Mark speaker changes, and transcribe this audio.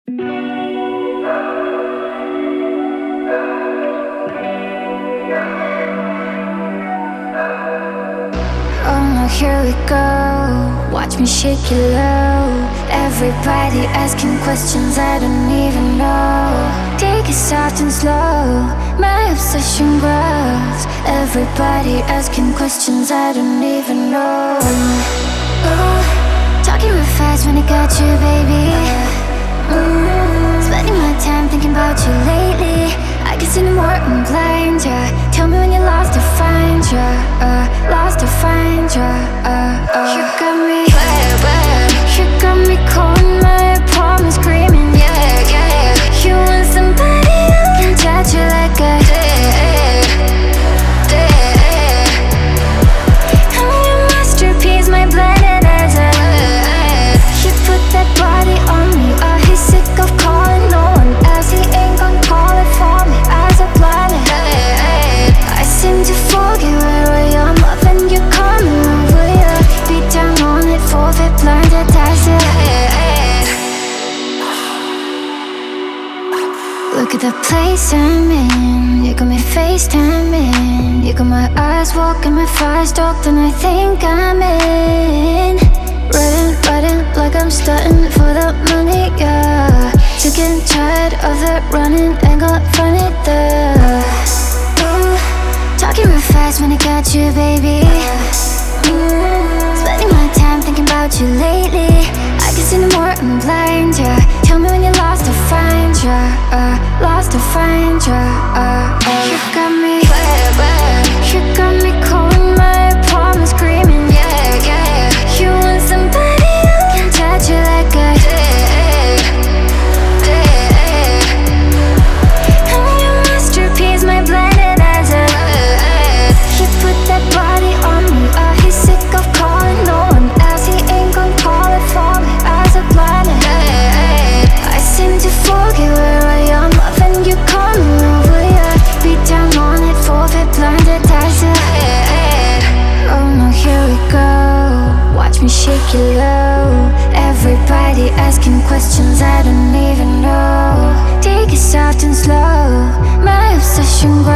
Speaker 1: Oh no, here we go. Watch me shake it low. Everybody asking questions I don't even know. Take it soft and slow. My obsession grows. Everybody asking questions I don't even know. Ooh, talking real fast when I got you, baby. Spending my time thinking about you lately. I can see no more, I'm blind, yeah. Tell me when you're lost to find ya, lost to find ya, You got me, you got me calling my apartment screaming, yeah, yeah. You want somebody who can touch you like a I'm your masterpiece, my blended as a You put that body on me, he's sick of calling no one else. He ain't gon' call it for me as a planet. I seem to forget where I am when you come over, yeah. Beat down on it, forfeit, blinded, that's it. Look at the place I'm in. You got me FaceTiming. You got my eyes walking, my fire stalked, and I think I'm in. Riding like I'm starting for the money, yeah. Sick and tired of the running, ain't got funny there. Talking real fast when I got you, baby. Spending my time thinking about you lately. I can see no more, I'm blind, yeah. Tell me when you're lost to find ya, lost to find ya, You got me, you got me calling my apartment screaming, yeah, yeah. You want somebody who can touch you like a I'm your masterpiece, my blended as a You put that body on me, he's sick of calling no one else. He ain't gon' call it for me as a planet. I seem to forget where I am when you come over, yeah. Beat down on it, forfeit, blinded, that's it. Oh no, here we go. Watch me shake it low. Everybody asking questions I don't even know. Take it soft and slow. My obsession grows.